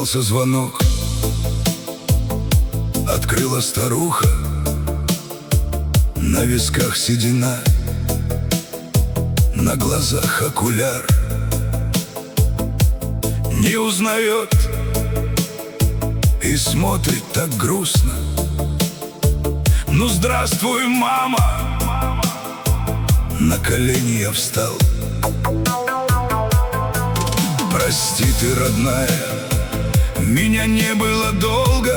Раздался звонок, открыла старуха, на висках седина, на глазах окуляр. Не узнает и смотрит так грустно. Ну, здравствуй, мама! На колени я встал. Прости ты, родная, меня не было долго.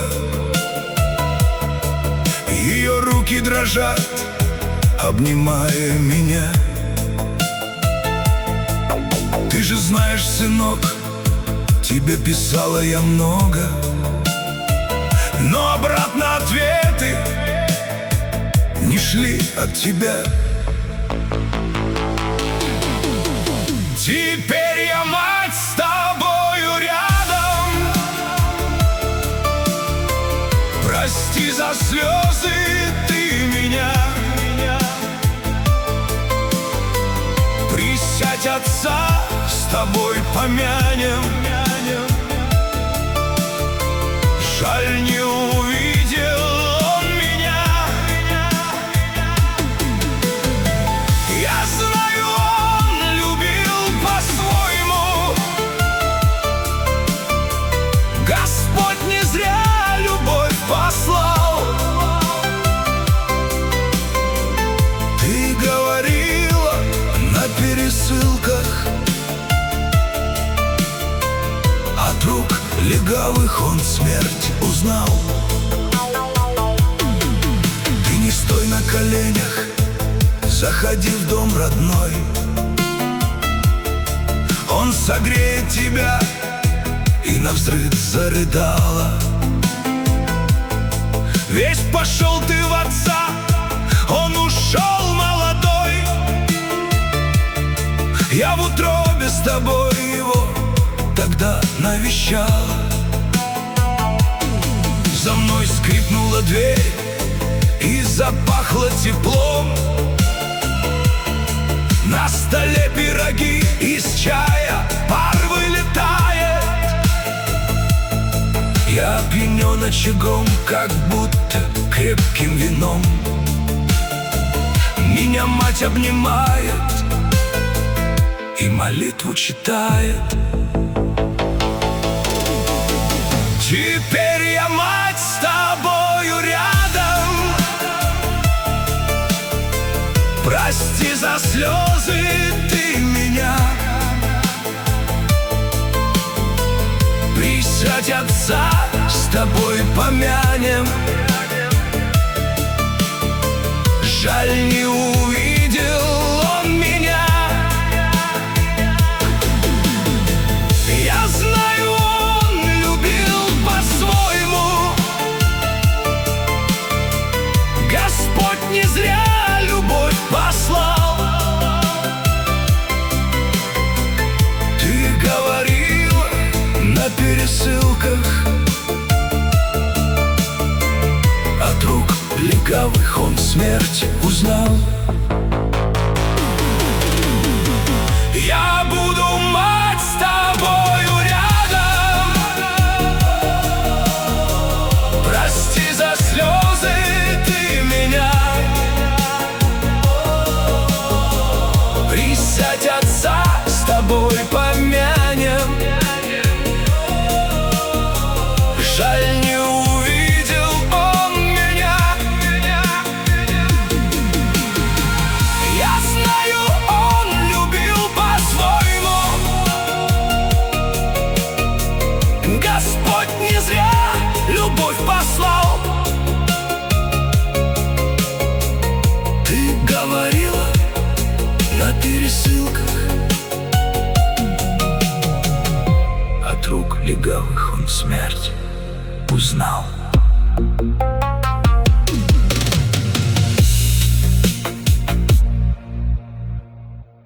Ее руки дрожат, обнимая меня. Ты же знаешь, сынок, тебе писала я много, но обратно ответы не шли от тебя. Теперь я, мать, с тобою рядом. Прости за слезы ты меня. Присядь, отца с тобой помянем. Жаль, не увидел он меня. Я знаю, он любил по-своему. Господь не зря любовь послал. Ты говорила на пересылках, от рук легавых он смерть узнал. Ты не стой на коленях, заходи в дом родной. Он согреет тебя. И навзрыд зарыдала. Весь пошел ты в отца, он ушел молодой. Я в утробе с тобой его тогда навещала. За мной скрипнула дверь и запахло теплом. На столе пироги из чая, пар вылетает. Я опьянен очагом, как будто крепким вином. Меня мать обнимает и молитву читает. Теперь я, мать, с тобою рядом. Прости за слезы ты меня. Присядь, отца с тобой помянем. Жаль, не увидел он меня. Я знаю, он любил по-своему. Господь не зря любовь послал. Ты говорила на пересылках, от рук легавых он смерть узнал. Я буду, мать, с тобою рядом. Прости за слезы ты меня. Присядь, отца с тобой помянем. Жаль, не увидел он меня. Я знаю, он любил по-своему. Господь не зря любовь послал. Ты говорила на пересылках, от рук легавых он смерть узнал.